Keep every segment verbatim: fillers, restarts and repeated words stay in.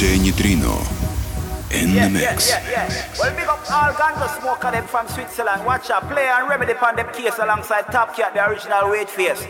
Neutrino in yeah, the mix. Yeah, yeah, yeah. Well, big up all ganja smoker them from Switzerland. Watch out, play and remedy upon them case alongside Top Cat, the original weight face.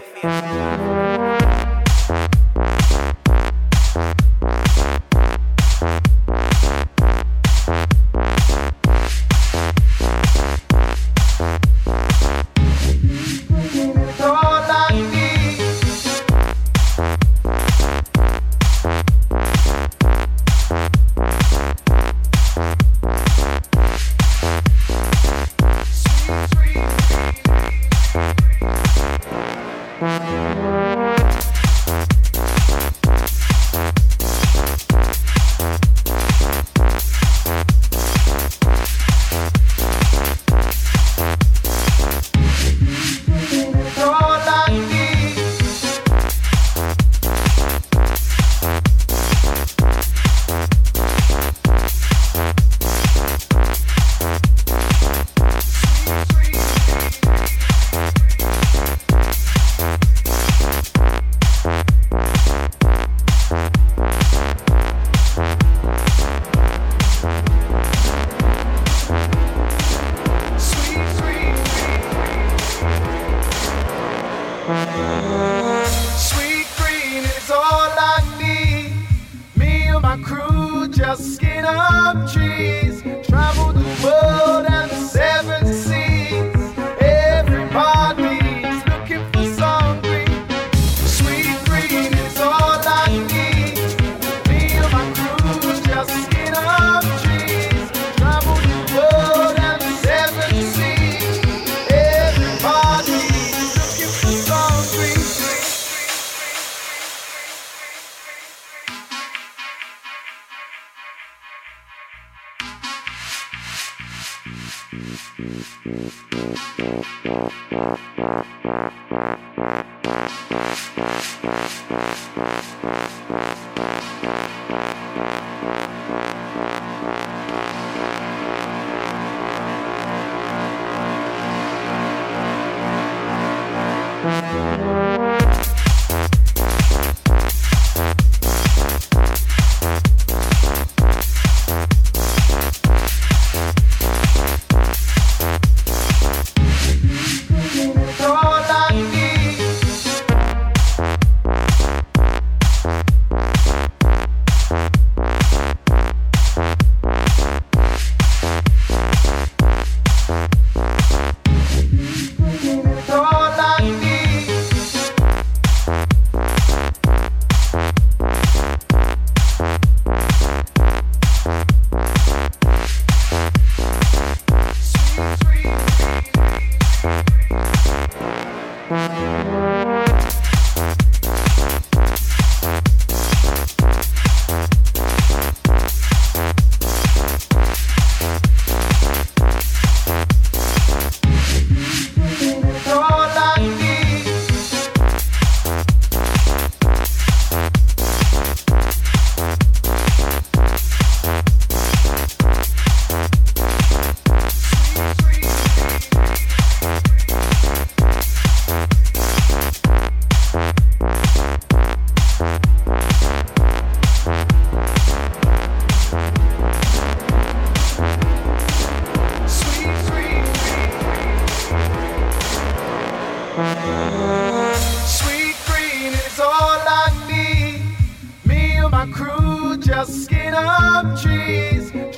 Sweet green is all I need. Me and my crew just skin up trees,